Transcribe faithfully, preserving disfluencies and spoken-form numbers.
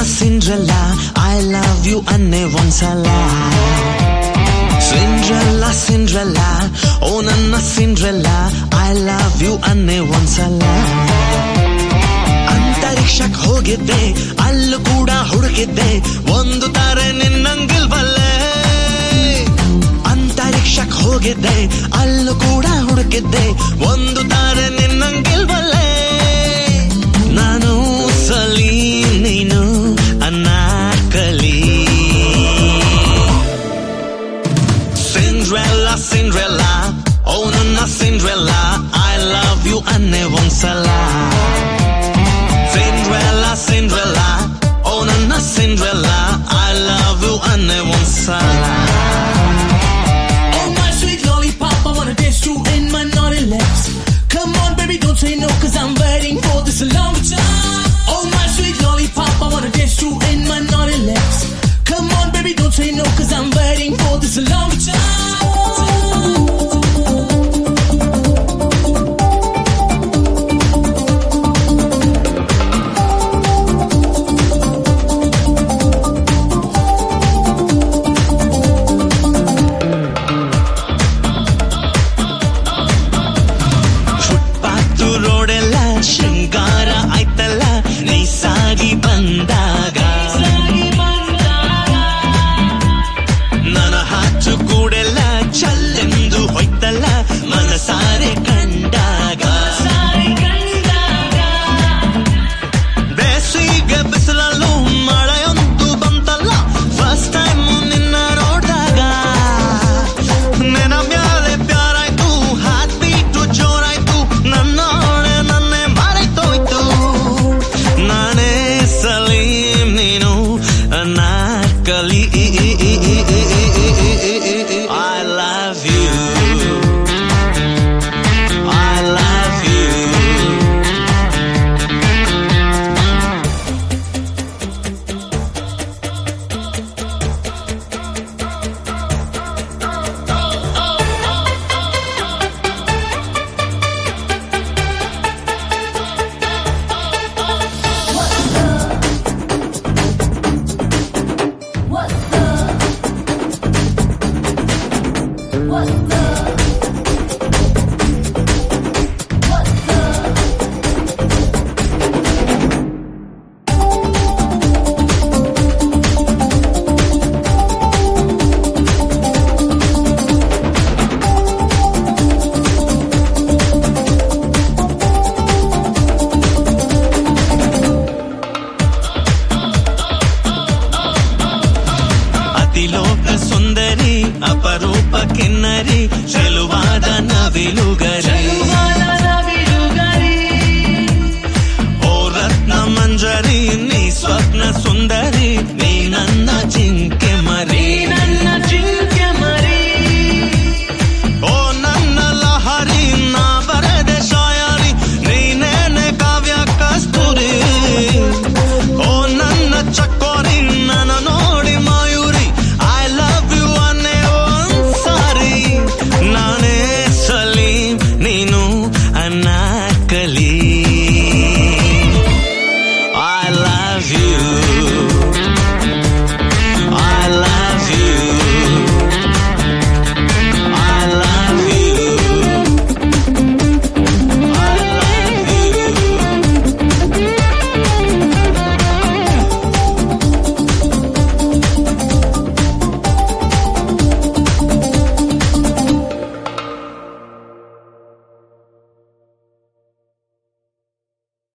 Cinderella I love you ಅನ್ನೆ ಒಂದ್ಸಲ. Cinderella Cinderella ಓ ನನ್ನ ಸಿಂಡ್ರೆಲ್ಲಾ ಐ ಲವ್ ಯು ಅನ್ನೆ ಒಂದ್ಸಲ. ಅಂತರಿಕ್ಷಕ್ ಹೋಗಿದ್ದೆ ಅಲ್ಲೂ ಕೂಡ ಹುಡುಕಿದ್ದೆ ಒಂದು ತಾರೆ ನಿನ್ನಂಗಿಲ್ವಲ್ಲೇ. ಅಂತರಿಕ್ಷಕ್ ಹೋಗಿದ್ದೆ ಅಲ್ಲೂ ಕೂಡ ಹುಡುಕಿದ್ದೆ ಒಂದು ತಾರೆ ನಿನ್ನಂಗಿಲ್ವಲ್ಲೇ. ನಾನು ಸಲಿ ನೀನು ಅನಾರ್ಕಲಿ. ಸಿಂಡ್ರೆಲ್ಲಾ ಸಿಂಡ್ರೆಲ್ಲಾ ಓ ನನ್ನ ಸಿಂಡ್ರೆಲ್ಲಾ ಐ ಲವ್ ಯು ಅನ್ನೆ ಒಂದ್ಸಲ. ಸಿಂಡ್ರೆಲ್ಲಾ ಸಿಂಡ್ರೆಲ್ಲಾ ಓ ನನ್ನ ಸಿಂಡ್ರೆಲ್ಲಾ ಐ ಲವ್ ಯು ಅನ್ನೆ ಒಂದ್ಸಲ. Oh my sweet lollipop, I wanna dance you in my naughty legs. Come on baby, don't say no, cause I'm waiting for this a long time. Oh my sweet lollipop, I wanna dance you in my naughty legs. Come on baby, don't say no, cause I'm waiting for this a long time. ಶೃಂಗಾರ ಆಯ್ತಲ್ಲ ನೀ ಸಾಗಿ ಬಂದಾಗ. ನನ್ನ ಹಾಚು ಕೂಡೆಲ್ಲ ಚಲ್ಲೆಂದು ಹೋಯ್ತಲ್ಲ ಮನಸಾರೆ ಕಂಡಾಗ. ಬೇಸಿಗೆ ಬಿಸಿಲಲ್ಲೂ ಮಳೆಯೊಂದು ಬಂತಲ್ಲ ಫಸ್ಟ್ ಟೈಮ್ ನಿನ್ನ ನೋಡ್ದಾಗ. ನೆನ ಮ್ಯಾಲೆ ಪ್ಯಾರಾಯ್ತು ಹಾಟ್ ಬೀಟು ಜೋರಾಯ್ತು ನನ್ನ Anarkali. I love you, I love you. ಅತಿಲೋಕ ಸುಂದರಿ ಅಪರೂಪ ಕಿನ್ನರಿ ಚೆಲುವಾದ ನವಿಲುಗರಿ.